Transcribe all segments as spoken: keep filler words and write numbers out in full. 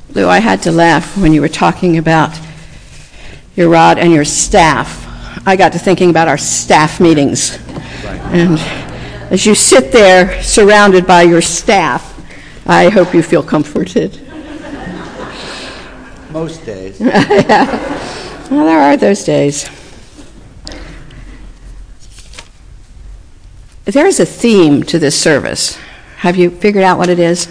Lou, I had to laugh when you were talking about your rod and your staff. I got to thinking about our staff meetings. Right. And as you sit there surrounded by your staff, I hope you feel comforted. Most days. Yeah. Well, there are those days. There is a theme to this service. Have you figured out what it is?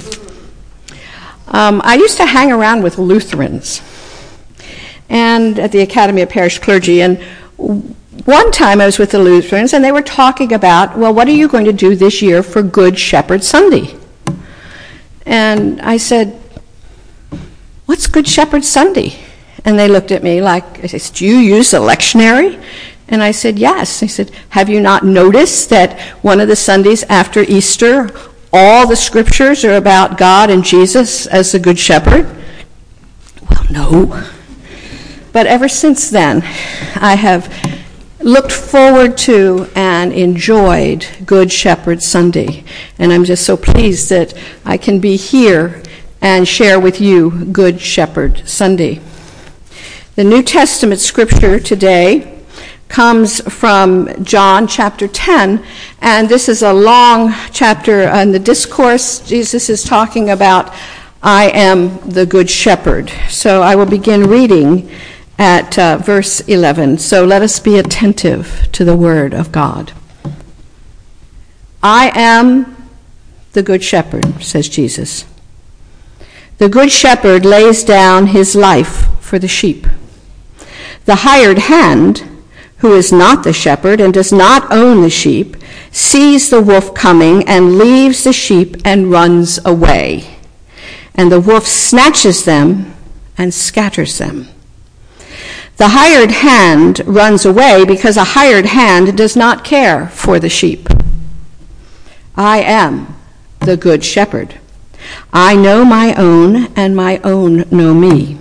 Um, I used to hang around with Lutherans and at the Academy of Parish Clergy, and one time I was with the Lutherans, and they were talking about, well, what are you going to do this year for Good Shepherd Sunday? And I said, what's Good Shepherd Sunday? And they looked at me like, I said, do you use a lectionary? And I said, yes. They said, have you not noticed that one of the Sundays after Easter, all the scriptures are about God and Jesus as the Good Shepherd? Well, no. But ever since then, I have looked forward to and enjoyed Good Shepherd Sunday. And I'm just so pleased that I can be here and share with you Good Shepherd Sunday. The New Testament scripture today comes from John chapter ten, and this is a long chapter in the discourse. Jesus is talking about, I am the Good Shepherd. So I will begin reading at uh, verse eleven. So let us be attentive to the word of God. I am the Good Shepherd, says Jesus. The Good Shepherd lays down his life for the sheep. The hired hand, who is not the shepherd and does not own the sheep, sees the wolf coming and leaves the sheep and runs away. And the wolf snatches them and scatters them. The hired hand runs away because a hired hand does not care for the sheep. I am the Good Shepherd. I know my own, and my own know me.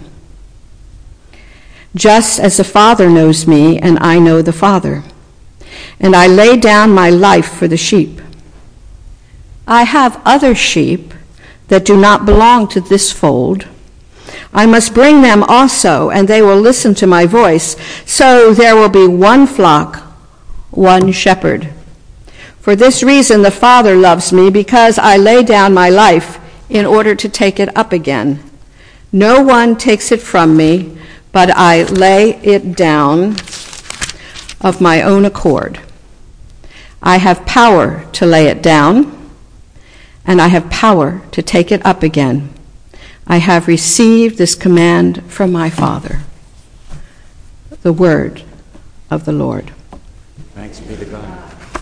Just as the Father knows me, and I know the Father. And I lay down my life for the sheep. I have other sheep that do not belong to this fold. I must bring them also, and they will listen to my voice. So there will be one flock, one shepherd. For this reason the Father loves me, because I lay down my life in order to take it up again. No one takes it from me, but I lay it down of my own accord. I have power to lay it down, and I have power to take it up again. I have received this command from my Father. The word of the Lord. Thanks be to God.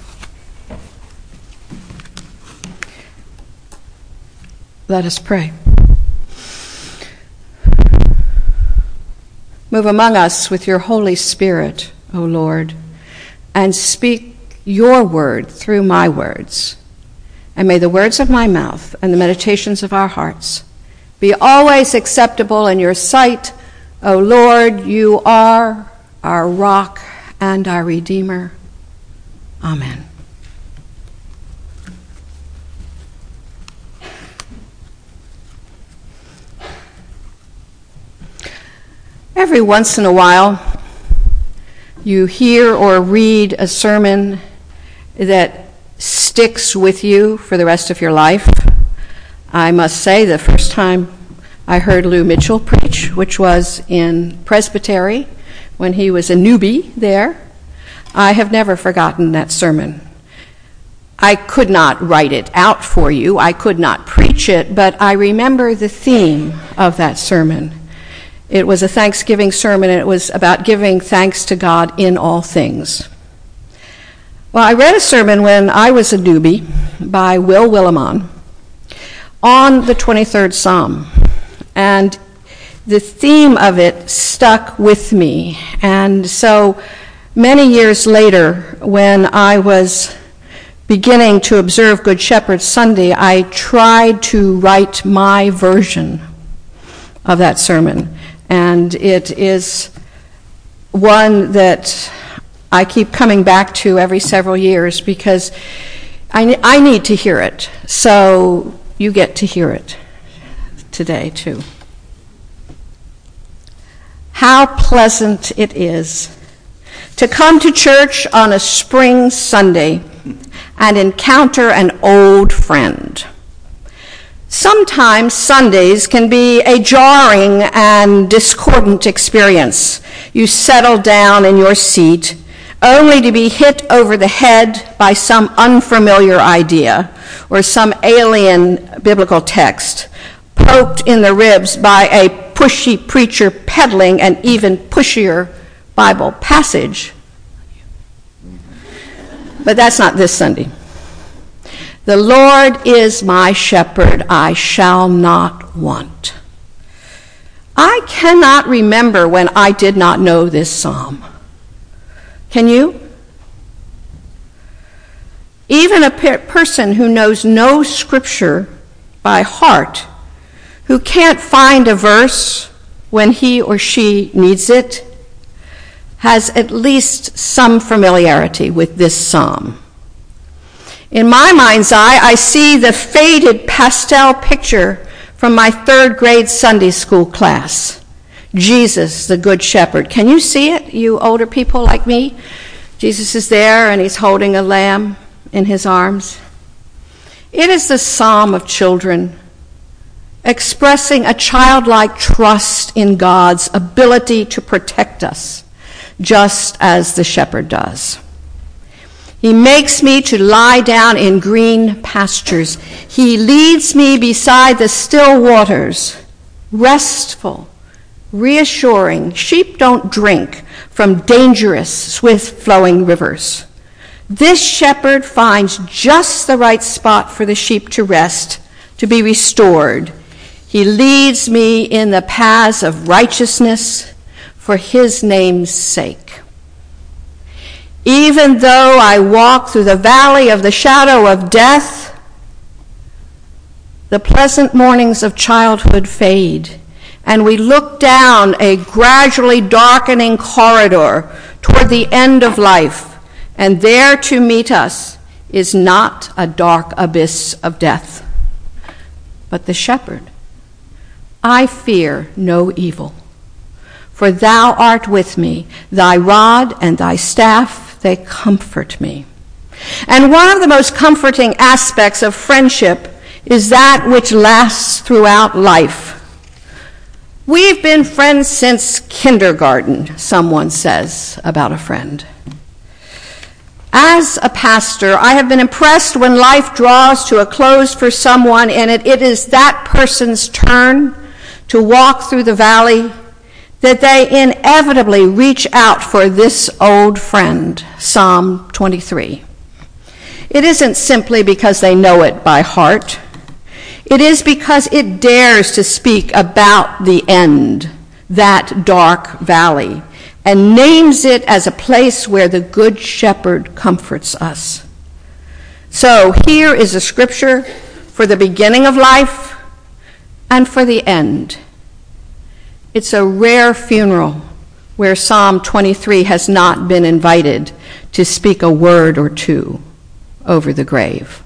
Let us pray. Move among us with your Holy Spirit, O Lord, and speak your word through my words. And may the words of my mouth and the meditations of our hearts be always acceptable in your sight, O Lord. You are our rock and our Redeemer. Amen. Every once in a while, you hear or read a sermon that sticks with you for the rest of your life. I must say, the first time I heard Lou Mitchell preach, which was in Presbytery when he was a newbie there, I have never forgotten that sermon. I could not write it out for you. I could not preach it, but I remember the theme of that sermon. It was a Thanksgiving sermon, and it was about giving thanks to God in all things. Well, I read a sermon when I was a newbie by Will Willimon on the twenty-third Psalm, and the theme of it stuck with me. And so many years later, when I was beginning to observe Good Shepherd Sunday, I tried to write my version of that sermon. And it is one that I keep coming back to every several years because I, I need to hear it. So you get to hear it today, too. How pleasant it is to come to church on a spring Sunday and encounter an old friend. Sometimes Sundays can be a jarring and discordant experience. You settle down in your seat only to be hit over the head by some unfamiliar idea or some alien biblical text, poked in the ribs by a pushy preacher peddling an even pushier Bible passage. But that's not this Sunday. The Lord is my shepherd, I shall not want. I cannot remember when I did not know this psalm. Can you? Even a per- person who knows no scripture by heart, who can't find a verse when he or she needs it, has at least some familiarity with this psalm. In my mind's eye, I see the faded pastel picture from my third grade Sunday school class. Jesus, the Good Shepherd. Can you see it, you older people like me? Jesus is there and he's holding a lamb in his arms. It is the psalm of children, expressing a childlike trust in God's ability to protect us, just as the shepherd does. He makes me to lie down in green pastures. He leads me beside the still waters, restful, reassuring. Sheep don't drink from dangerous, swift-flowing rivers. This shepherd finds just the right spot for the sheep to rest, to be restored. He leads me in the paths of righteousness for his name's sake. Even though I walk through the valley of the shadow of death, the pleasant mornings of childhood fade, and we look down a gradually darkening corridor toward the end of life, and there to meet us is not a dark abyss of death, but the shepherd. I fear no evil, for thou art with me. Thy rod and thy staff, they comfort me. And one of the most comforting aspects of friendship is that which lasts throughout life. We've been friends since kindergarten, someone says about a friend. As a pastor, I have been impressed when life draws to a close for someone and it, it is that person's turn to walk through the valley, that they inevitably reach out for this old friend, Psalm twenty-three. It isn't simply because they know it by heart. It is because it dares to speak about the end, that dark valley, and names it as a place where the Good Shepherd comforts us. So here is a scripture for the beginning of life and for the end. It's a rare funeral where Psalm twenty-three has not been invited to speak a word or two over the grave.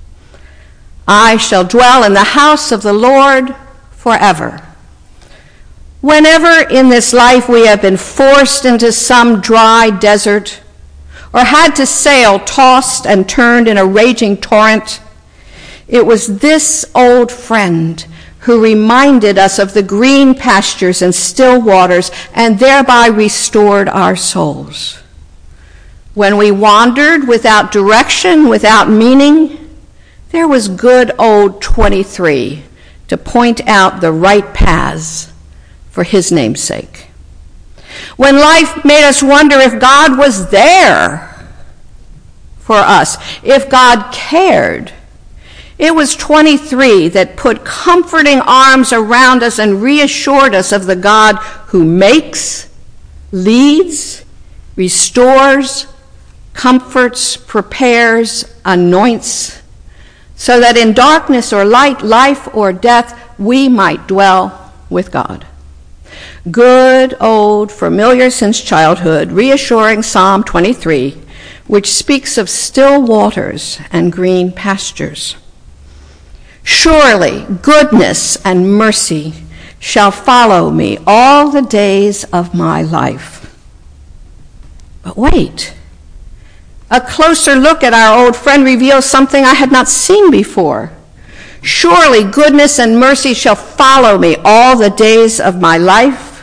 I shall dwell in the house of the Lord forever. Whenever in this life we have been forced into some dry desert or had to sail tossed and turned in a raging torrent, it was this old friend who reminded us of the green pastures and still waters and thereby restored our souls. When we wandered without direction, without meaning, there was good old twenty-three to point out the right paths for his name's sake. When life made us wonder if God was there for us, if God cared, it was twenty-three that put comforting arms around us and reassured us of the God who makes, leads, restores, comforts, prepares, anoints, so that in darkness or light, life or death, we might dwell with God. Good, old, familiar since childhood, reassuring Psalm twenty-three, which speaks of still waters and green pastures. Surely goodness and mercy shall follow me all the days of my life. But wait, a closer look at our old friend reveals something I had not seen before. Surely goodness and mercy shall follow me all the days of my life.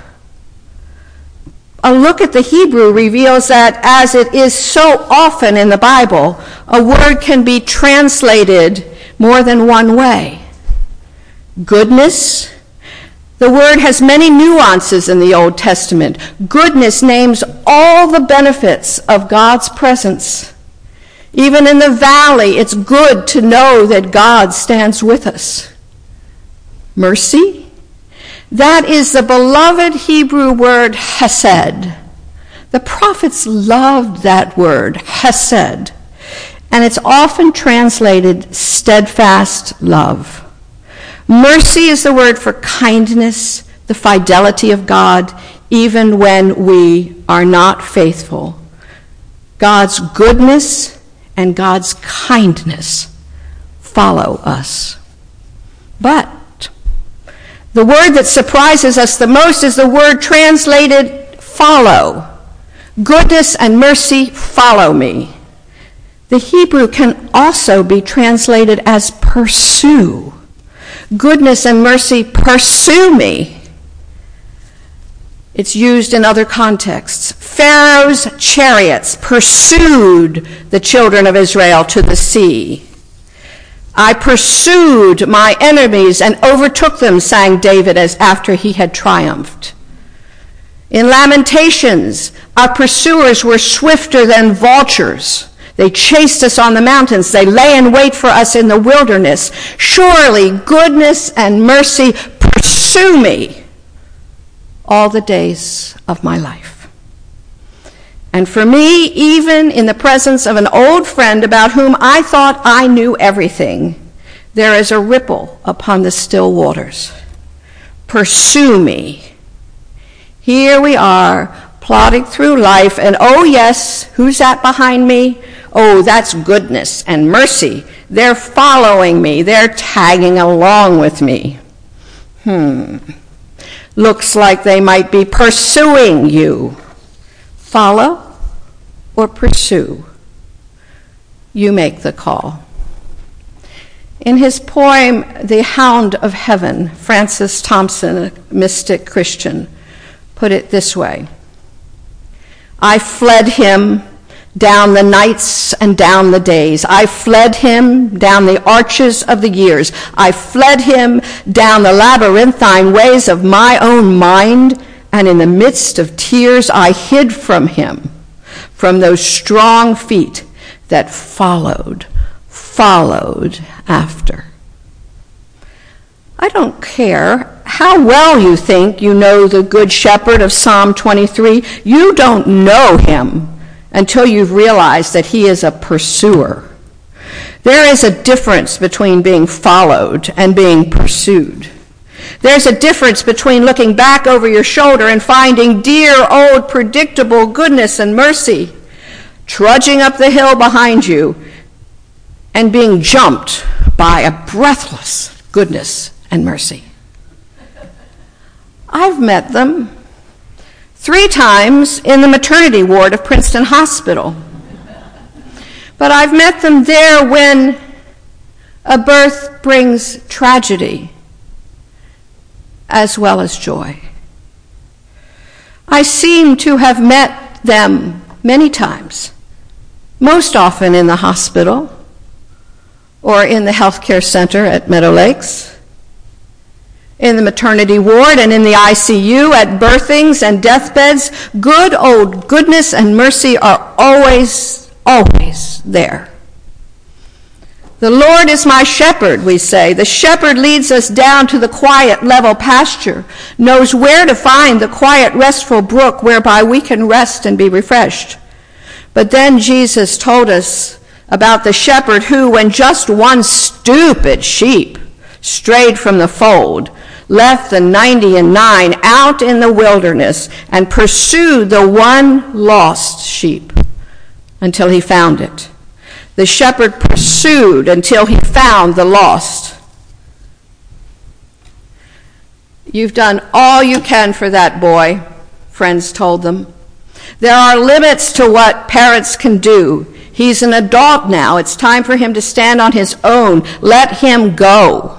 A look at the Hebrew reveals that, as it is so often in the Bible, a word can be translated more than one way. Goodness, the word has many nuances in the Old Testament. Goodness names all the benefits of God's presence. Even in the valley, it's good to know that God stands with us. Mercy, that is the beloved Hebrew word hesed. The prophets loved that word, hesed, and it's often translated steadfast love. Mercy is the word for kindness, the fidelity of God, even when we are not faithful. God's goodness and God's kindness follow us. But the word that surprises us the most is the word translated follow. Goodness and mercy follow me. The Hebrew can also be translated as pursue. Goodness and mercy pursue me. It's used in other contexts. Pharaoh's chariots pursued the children of Israel to the sea. I pursued my enemies and overtook them, sang David as after he had triumphed. In Lamentations, our pursuers were swifter than vultures. They chased us on the mountains. They lay in wait for us in the wilderness. Surely goodness and mercy pursue me all the days of my life. And for me, even in the presence of an old friend about whom I thought I knew everything, there is a ripple upon the still waters. Pursue me. Here we are, plodding through life, and oh yes, who's that behind me? Oh, that's goodness and mercy. They're following me. They're tagging along with me. Hmm. Looks like they might be pursuing you. Follow or pursue? You make the call. In his poem, The Hound of Heaven, Francis Thompson, a mystic Christian, put it this way. I fled him down the nights and down the days. I fled him down the arches of the years. I fled him down the labyrinthine ways of my own mind, and in the midst of tears I hid from him, from those strong feet that followed, followed after. I don't care how well you think you know the Good Shepherd of Psalm twenty-three. You don't know him until you've realized that he is a pursuer. There is a difference between being followed and being pursued. There's a difference between looking back over your shoulder and finding dear, old, predictable goodness and mercy trudging up the hill behind you and being jumped by a breathless goodness and mercy. I've met them three times in the maternity ward of Princeton Hospital. But I've met them there when a birth brings tragedy as well as joy. I seem to have met them many times, most often in the hospital or in the healthcare center at Meadow Lakes, in the maternity ward and in the I C U, at birthings and deathbeds. Good old goodness and mercy are always, always there. The Lord is my shepherd, we say. The shepherd leads us down to the quiet, level pasture, knows where to find the quiet, restful brook whereby we can rest and be refreshed. But then Jesus told us about the shepherd who, when just one stupid sheep strayed from the fold, left the ninety and nine out in the wilderness and pursued the one lost sheep until he found it. The shepherd pursued until he found the lost. "You've done all you can for that boy," friends told them. "There are limits to what parents can do. He's an adult now. It's time for him to stand on his own. Let him go."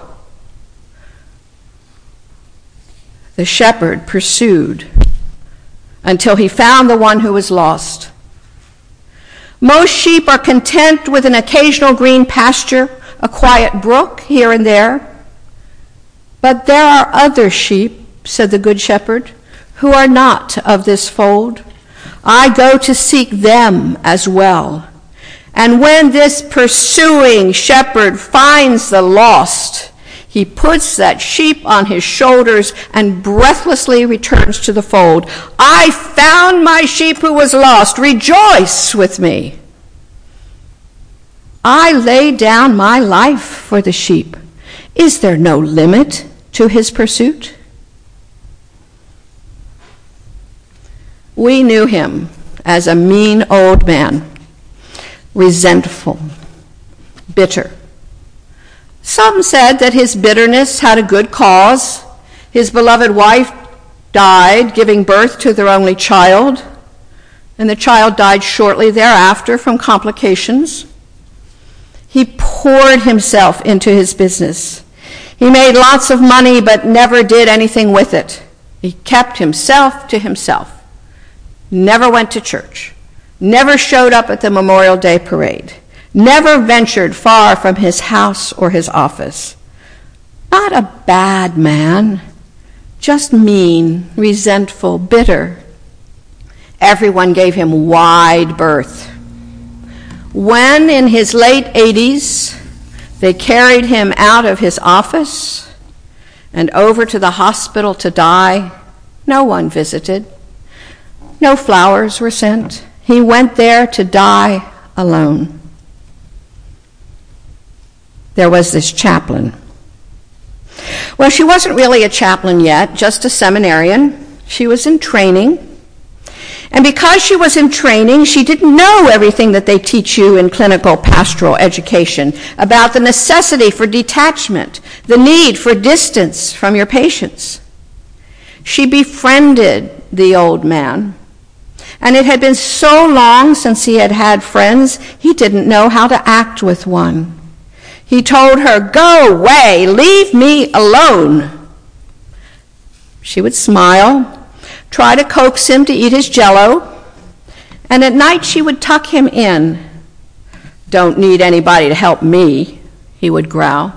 The shepherd pursued until he found the one who was lost. Most sheep are content with an occasional green pasture, a quiet brook here and there. "But there are other sheep," said the Good Shepherd, "who are not of this fold. I go to seek them as well. And when this pursuing shepherd finds the lost, he puts that sheep on his shoulders and breathlessly returns to the fold. 'I found my sheep who was lost. Rejoice with me.' I lay down my life for the sheep. Is there no limit to his pursuit?" We knew him as a mean old man, resentful, bitter. Some said that his bitterness had a good cause. His beloved wife died, giving birth to their only child, and the child died shortly thereafter from complications. He poured himself into his business. He made lots of money but never did anything with it. He kept himself to himself, never went to church, never showed up at the Memorial Day parade, never ventured far from his house or his office. Not a bad man, just mean, resentful, bitter. Everyone gave him wide berth. When, in his late eighties, they carried him out of his office and over to the hospital to die, no one visited. No flowers were sent. He went there to die alone. There was this chaplain. Well, she wasn't really a chaplain yet, just a seminarian. She was in training. And because she was in training, she didn't know everything that they teach you in clinical pastoral education about the necessity for detachment, the need for distance from your patients. She befriended the old man, and it had been so long since he had had friends, he didn't know how to act with one. He told her, "Go away, leave me alone." She would smile, try to coax him to eat his Jell-O, and at night she would tuck him in. "Don't need anybody to help me," he would growl.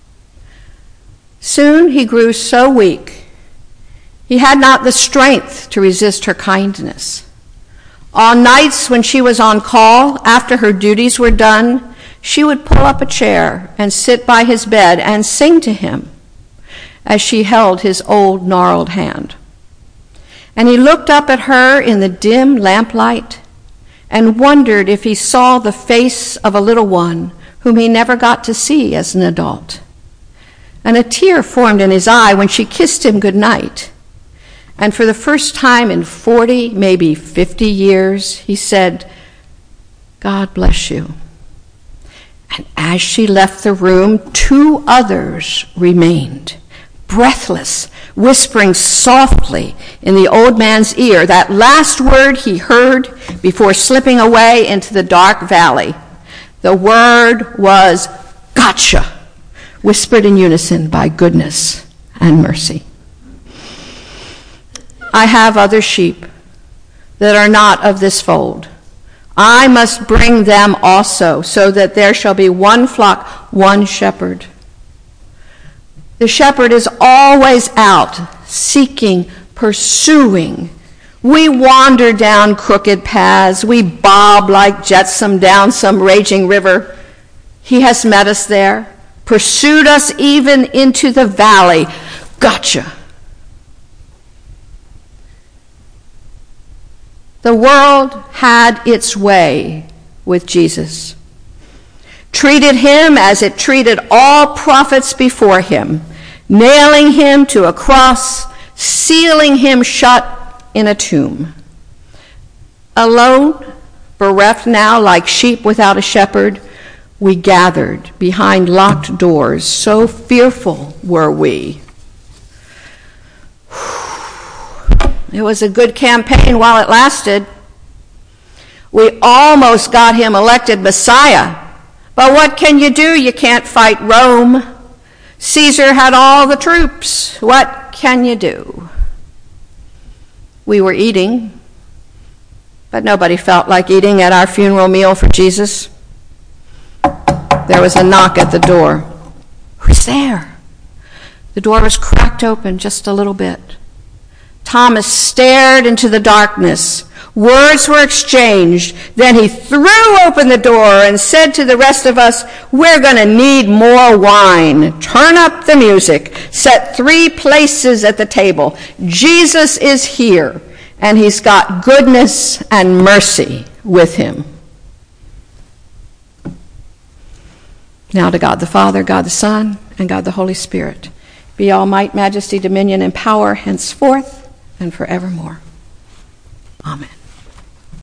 Soon he grew so weak, he had not the strength to resist her kindness. On nights when she was on call, after her duties were done, she would pull up a chair and sit by his bed and sing to him as she held his old gnarled hand. And he looked up at her in the dim lamplight and wondered if he saw the face of a little one whom he never got to see as an adult. And a tear formed in his eye when she kissed him goodnight. And for the first time in forty, maybe fifty years, he said, "God bless you." And as she left the room, two others remained, breathless, whispering softly in the old man's ear that last word he heard before slipping away into the dark valley. The word was "Gotcha," whispered in unison by goodness and mercy. I have other sheep that are not of this fold. I must bring them also, so that there shall be one flock, one shepherd. The shepherd is always out, seeking, pursuing. We wander down crooked paths. We bob like jetsam down some raging river. He has met us there, pursued us even into the valley. Gotcha. The world had its way with Jesus, treated him as it treated all prophets before him, nailing him to a cross, sealing him shut in a tomb. Alone, bereft now like sheep without a shepherd, we gathered behind locked doors, so fearful were we. It was a good campaign while it lasted. We almost got him elected Messiah. But what can you do? You can't fight Rome. Caesar had all the troops. What can you do? We were eating, but nobody felt like eating at our funeral meal for Jesus. There was a knock at the door. Who's there? The door was cracked open just a little bit. Thomas stared into the darkness. Words were exchanged. Then he threw open the door and said to the rest of us, "We're going to need more wine. Turn up the music. Set three places at the table. Jesus is here, and he's got goodness and mercy with him." Now to God the Father, God the Son, and God the Holy Spirit be all might, majesty, dominion, and power henceforth and forevermore. Amen.